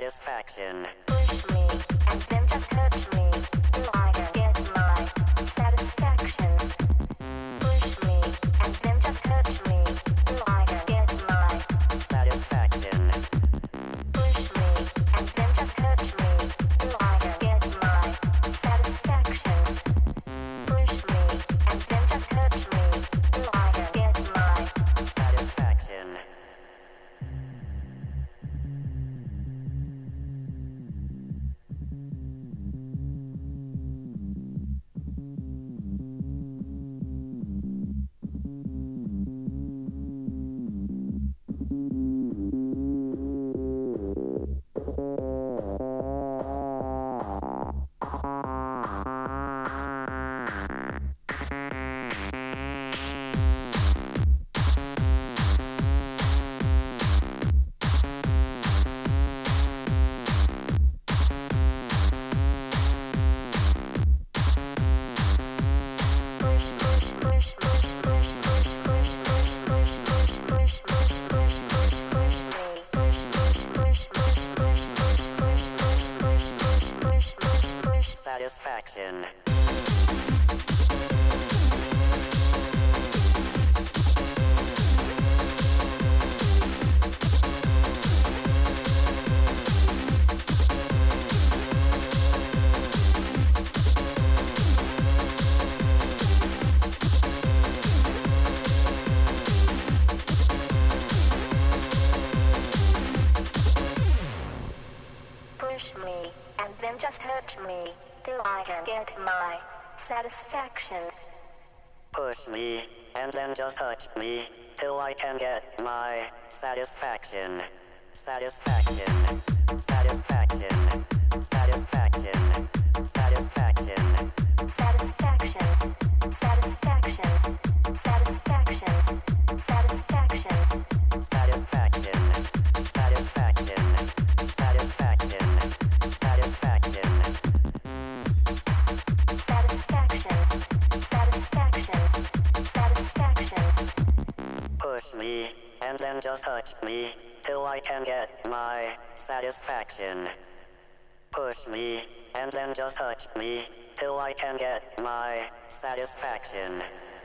Satisfaction. Push me, and then just hurt me, till I can get my satisfaction. Push me, and then just hurt me, till I can get my satisfaction. Push me, and then just hurt me, till I can get my satisfaction. Push me, and then just hurt me, till I can get my satisfaction. Satisfaction. Push me, and then just hurt me, till I can get my satisfaction. Push me, and then just touch me, till I can get my satisfaction. Satisfaction. Satisfaction. Satisfaction. Satisfaction. Satisfaction. Satisfaction. Satisfaction. Satisfaction. Satisfaction. Satisfaction. Satisfaction. Satisfaction. Satisfaction. Satisfaction. Satisfaction. Push me, and then just touch me, till I can get my satisfaction. Push me, and then just touch me, till I can get my satisfaction.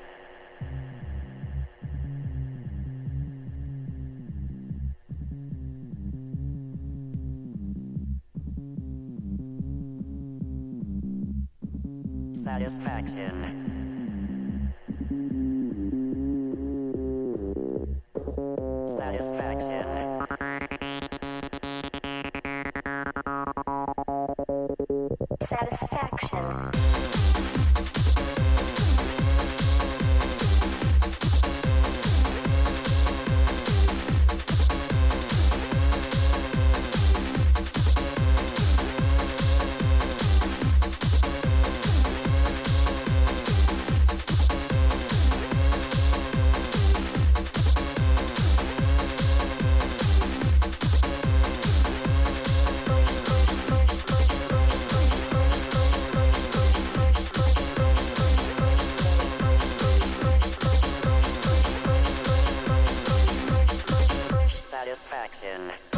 Satisfaction. Satisfaction. Satisfaction. Satisfaction.